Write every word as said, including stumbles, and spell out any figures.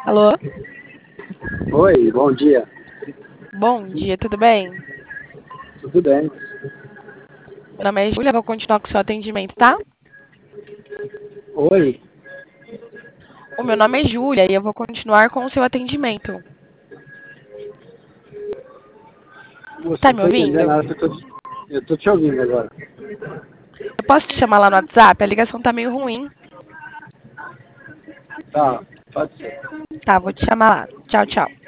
Alô? Oi, bom dia. Bom dia, tudo bem? Tudo bem? Meu nome é Júlia, vou continuar com o seu atendimento, tá? Oi, O meu nome é Júlia e eu vou continuar com o seu atendimento. você Tá não me tô entendendo ouvindo? nada, eu tô, eu tô te ouvindo agora. Eu posso te chamar lá no WhatsApp? A ligação tá meio ruim. Tá, pode ser. Tá, vou te chamar lá. Tchau, tchau.